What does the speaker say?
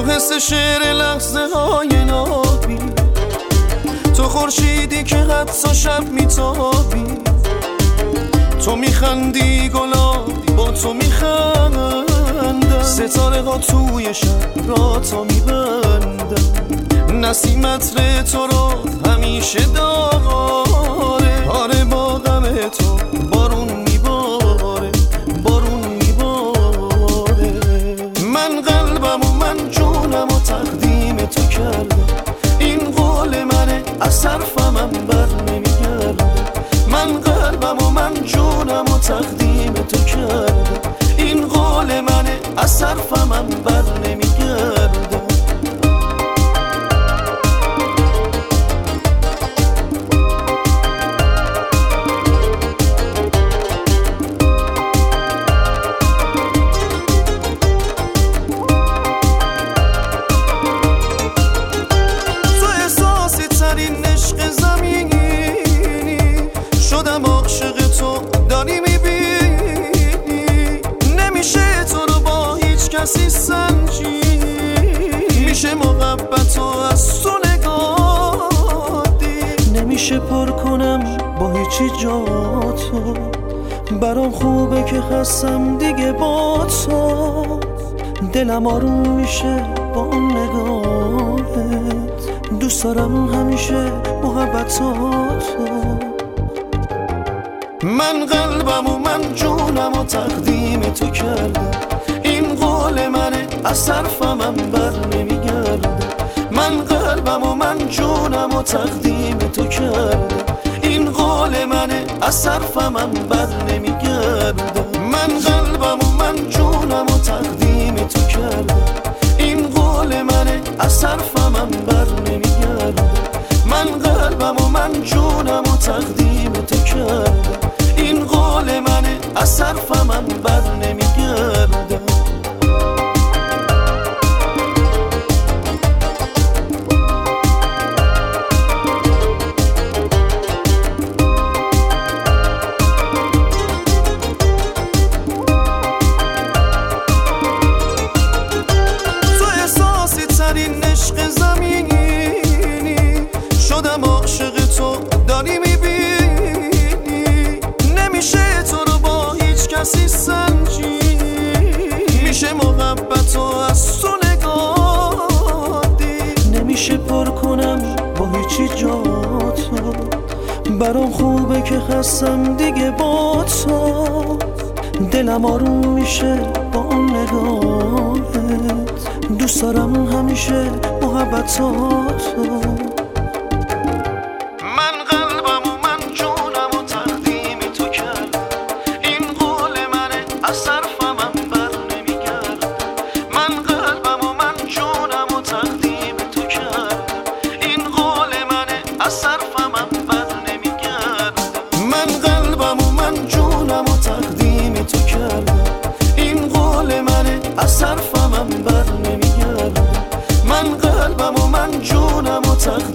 حس شعر لحظه های نابی، تو خورشیدی که حتی شب میتابی، تو میخندی گلا با تو میخندم، ستاره ها توی شب را تا میبندم، نسیم عطر تو را همیشه داره، آره با غم تو بارون میباره، بارون میباره. من قلبم و من جونم و تقدیم تو کردم، این قول منه از حرفم بر نمیگردم. من قلبم و من جونم و تقدیم تو کردم، این قول منه از حرفم بر نمیگردم. میشه محبت رو از تو نگاه دید، نمیشه پر کنم با هیچی جا تو، برام خوبه که هستم دیگه با تو، دلم آروم میشه با اون نگاهت، دوست دارم همیشه محبتاتو. من قلبم و من جونم و تقدیم تو کردم، این قول منه از حرفم بر نمیگردم. من قلبم و من جونم و تقدیم تو کردم، این قول منه از حرفم بر نمیگردم. من قلبم و من جونم و تقدیم تو کردم، این قول منه از حرفم بر نمیگردم. من قلبم و من جونم و تقدیم تو کردم، این قول منه از حرفم بر نمیگردم. شدم عاشق تو داری میبینی، نمیشه تو رو با هیچ کسی سنجی، میشه محبت رو از تو نگاه دید، نمیشه پر کنم با هیچی جا تو، برام خوبه که هستم دیگه با تو، دلم آروم میشه با اون نگاهت، دوست دارم همیشه محبتاتو. از حرفم بر نمیگردم. من قلبم و من جونم و تقدیم